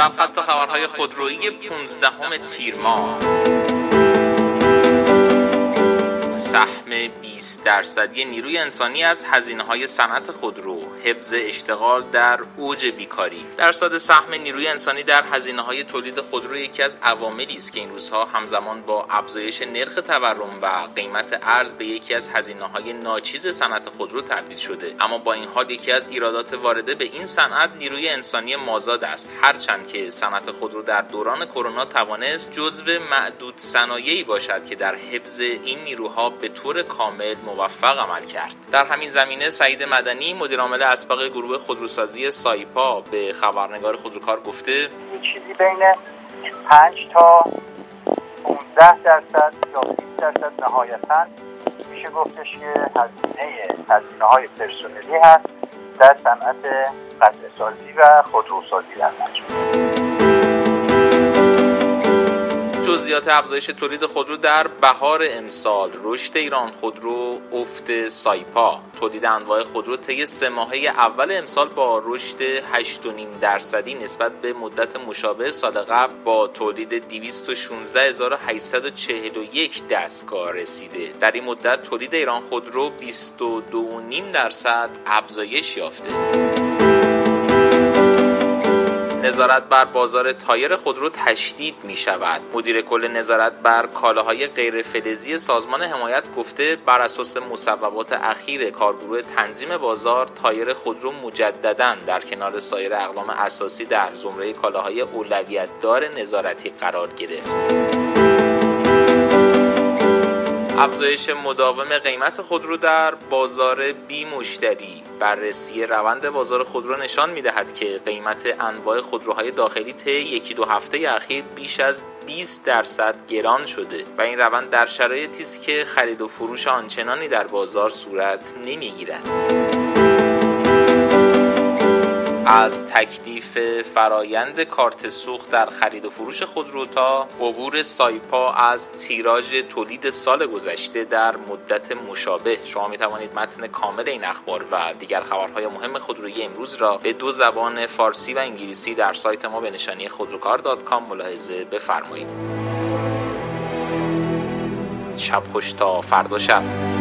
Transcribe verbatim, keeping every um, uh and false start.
سرخط خبرهای خودرویی پانزدهم تیر ماه. سهم بیست درصدی نیروی انسانی از هزینه‌های صنعت خودرو، حفظ اشتغال در اوج بیکاری. درصد سهم نیروی انسانی در هزینه‌های تولید خودرو یکی از عواملی است که این روزها همزمان با افزایش نرخ تورم و قیمت ارز به یکی از هزینه‌های ناچیز صنعت خودرو تبدیل شده. اما با این حال یکی از ایرادات وارده به این صنعت نیروی انسانی مازاد است، هرچند که صنعت خودرو در دوران کرونا توانست جزو معدود صنایعی باشد که در حفظ این نیروها به طور کامل موفق عمل کرد. در همین زمینه سعید مدنی مدیر عامل اسبق گروه خودروسازی سایپا به خبرنگار خودروکار گفته یه چیزی بین پنج تا پانزده درصد یا بیست درصد نهایتاً میشه گفتش که هزینه هزینه های پرسنلی هست در صنعت قطع سازی و خودروسازی در مجموع. جزئیات افزایش تولید خودرو در بهار امسال، رشد ایران خودرو، افت سایپا. تولید انواع خودرو طی سه ماهه اول امسال با رشد هشت و نیم درصدی نسبت به مدت مشابه سال قبل با تولید دویست و شانزده هزار و هشتصد و چهل و یک دستگاه رسیده. در این مدت تولید ایران خودرو بیست و دو و نیم درصد افزایش یافته. نظارت بر بازار تایر خودرو تشدید می شود. مدیر کل نظارت بر کالاهای غیر فلزی سازمان حمایت گفته بر اساس مصوبات اخیر کارگروه تنظیم بازار، تایر خودرو مجدداً در کنار سایر اقلام اساسی در زمره کالاهای اولویت دار نظارتی قرار گرفت. افزایش مداوم قیمت خودرو در بازار بی مشتری. بررسی روند بازار خودرو نشان می‌دهد که قیمت انواع خودروهای داخلی طی یکی دو هفته اخیر بیش از بیست درصد گران شده و این روند در شرایطی است که خرید و فروش آنچنانی در بازار صورت نمی‌گیرد. از تکلیف فرایند کارت سوخت در خرید و فروش خودرو تا عبور سایپا از تیراژ تولید سال گذشته در مدت مشابه، شما می توانید متن کامل این اخبار و دیگر خبرهای مهم خودرویی امروز را به دو زبان فارسی و انگلیسی در سایت ما به نشانی خودروکار دات کام ملاحظه بفرمایید. شب خوش تا فردا شب.